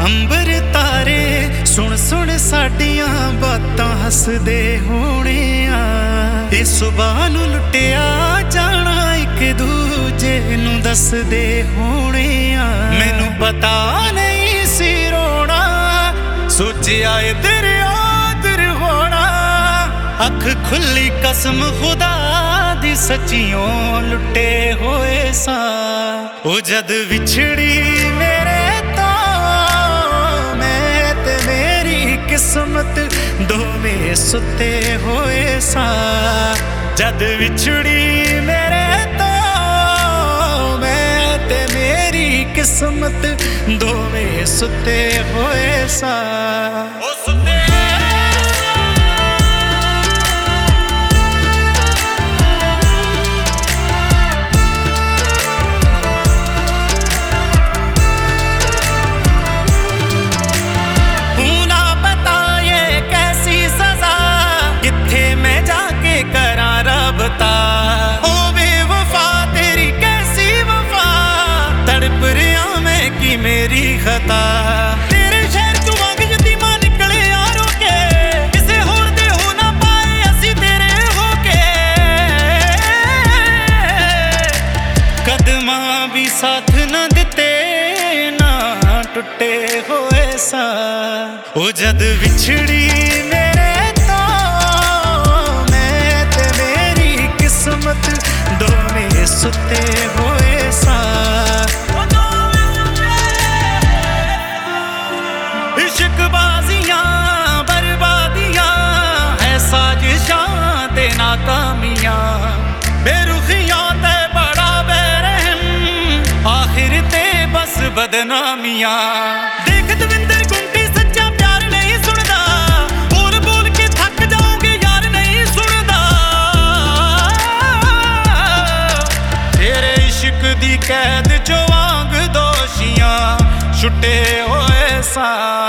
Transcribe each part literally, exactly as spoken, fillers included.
अंबर तारे सुन सुन साडियां बातां हसदे होणे आ। ए सुबह नूं लुटिया जाना एक दूजे नूं दसदे होणे आ। मैनूं पता नहीं सी रोना, सोचिया इधर आदर होना। अख खुली कसम खुदा दी सच्चियों लुटे होए सा। ओ जद विछड़ी मेरे तो मैं ते मेरी किस्मत दोवें सुते होए सा। जद विछड़ी मेरे तो मैं ते मेरी किस्मत दोवें सुते होए सा। ओ सुते मेरी खता तेरे शहर तू मंग यतीमा निकले यारो के। किसे होर दे हो ना पाए असी तेरे हो के। कदमा भी साथ न दिते ना टुटे होए सा। ओ जद विछड़ी मेरे तो मैं ते मेरी किस्मत दोवें सुते होए सा। इश्कबाजियां बर्बादियां है साजिशां ते नाकामियां। बेरुखियां ते बड़ा बेरहम आखिर ते बस बदनामियां। देख दविंदर गुंटी सच्चा प्यार नहीं सुनदा, बोल बोल के थक जाओगे यार नहीं सुनदा। तेरे इश्क दी कैद चो वांग दोषियां छुट्टे होए सा।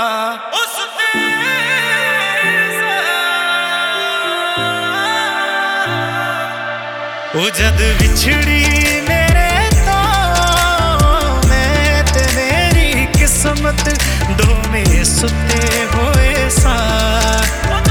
ओ जद विछड़ी मेरे तो मैं ते मेरी किस्मत दोवें सुते होए सा।